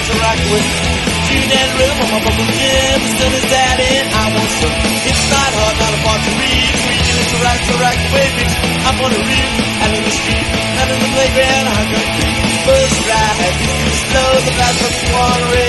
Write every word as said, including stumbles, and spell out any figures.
rock with tune and rhythm on my bubble gym. The sun is that in, I want some. It's not hard, not a part to read. Reading it to rock, to rock, baby. I'm on a reel, out in the street, out in the playground, I'm gonna be first ride. It's too slow, the last one wanna